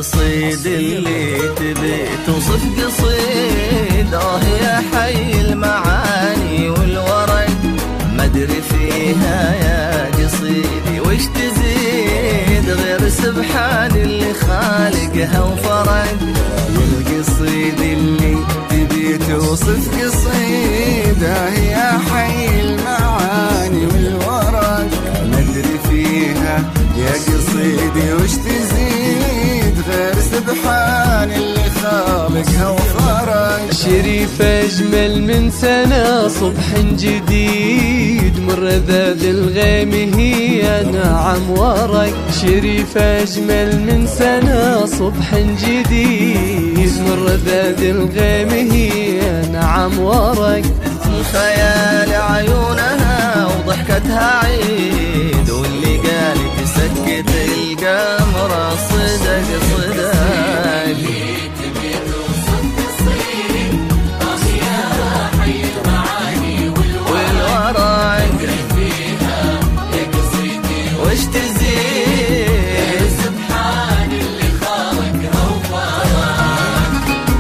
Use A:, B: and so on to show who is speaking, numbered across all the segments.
A: القصيد اللي تبي توصف قصيد يا حي المعاني والورق ما ادري فيها يا قصيدي وش تزيد غير سبحان اللي خالقها وفرق. القصيد اللي تبي توصف قصيده يا حي المعاني والورق ما ادري فيها يا قصيدي وش تزيد غير سبحان اللي خالقها وفرق.
B: شريف أجمل من سنة صبح جديد من رذاذ الغيم هي نعم ورق. شريف أجمل من سنة صبح جديد من رذاذ الغيم هي نعم ورق.
A: الخيال عيونها وضحكتها عيد واللي قال تسكت القمر صدق صدق. وش تزيد
B: سبحان اللي خالقها وفرق.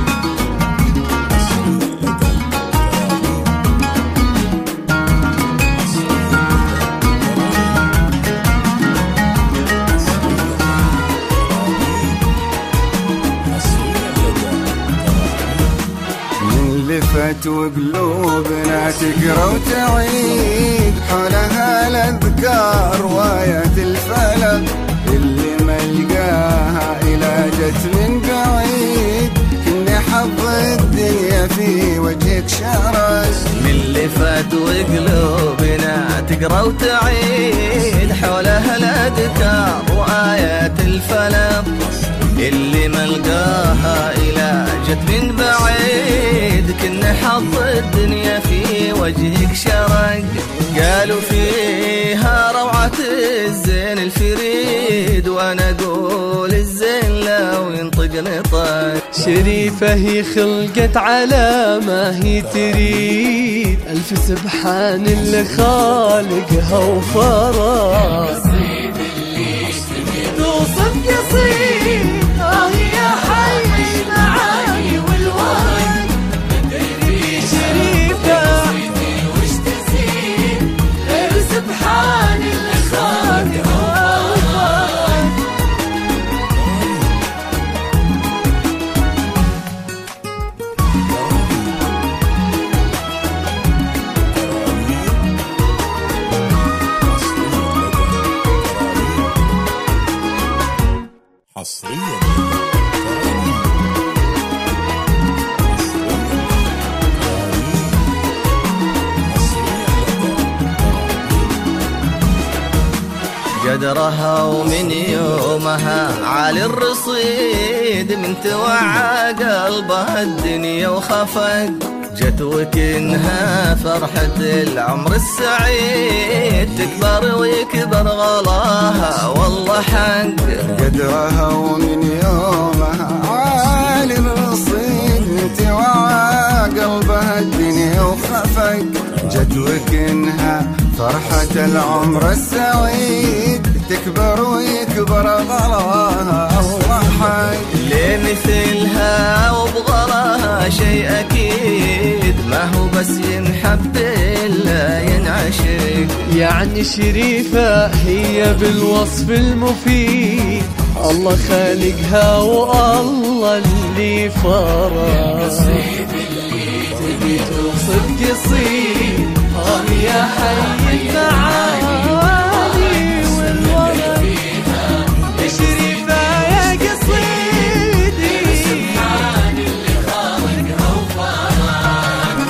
C: من لفت وقلوبنا تقرا وتعيد حولها الاذكار وايات الفلق اللي ما لقاها إلا جت من بعيد كني حظ الدنيا في وجهك شرس.
A: من لفت وقلوبنا تقرا وتعيد حولها الاذكار وايات الفلق اللي ما لقاها إلا جت من بعيد كنا حظ الدنيا في وجهك شرق. قالوا فيها روعة الزين الفريد وانا اقول الزين لو ينطق نطق.
B: شريفة هي خلقت على ما هي تريد ألف سبحان اللي خالقها وفرق. توصف قصيد يا حي المعاني والورق مدري شريفة وش تزيد غير سبحان اللي خالقها وفرق.
D: حصريا
A: قدرها ومن يومها عالي الرصيد من توعى قلبها الدنيا وخفق. جت وكنها فرحة العمر السعيد تكبر ويكبر غلاها والله حق.
C: قدرها ومن يومها عالي الرصيد من توعى قلبها الدنيا وخفق. جت وكنها فرحة العمر السعيد تكبر ويكبر غلاها الله حق.
A: لمثلها وبغلاها شيء أكيد ما هو بس ينحب إلا ينعشق.
B: يعني شريفة هي بالوصف المفيد الله خالقها والله اللي فرق. تبي توصف قصيد يا حي المعاني والورق شريفة يا قصيدي سبحان اللي خالقها وفرق.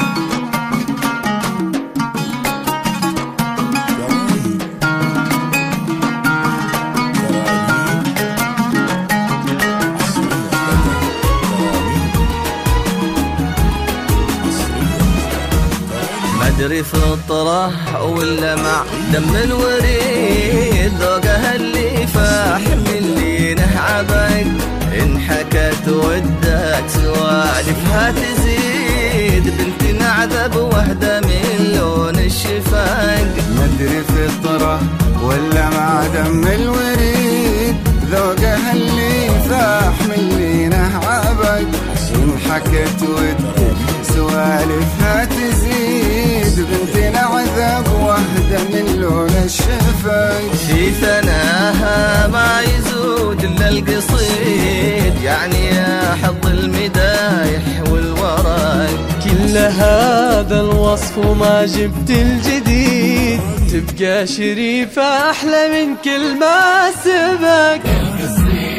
A: مدري فطرة ولا مع دم الوريد ذوقها اللي فاح من لينه عبق. إن حكت ودك سوالفها تزيد بنت نعذب وحدة من لون الشفاق.
C: مدري فطرة ولا مع دم الوريد ذوقها اللي فاح يزيد بنتنا عذب وهدى من لون الشفاي.
A: في ثناها ما يزود الا القصيد، يعني يا حظ المدايح والوراي.
B: كل هذا الوصف وما جبت الجديد، تبقى شريفة أحلى من كل ما سبق.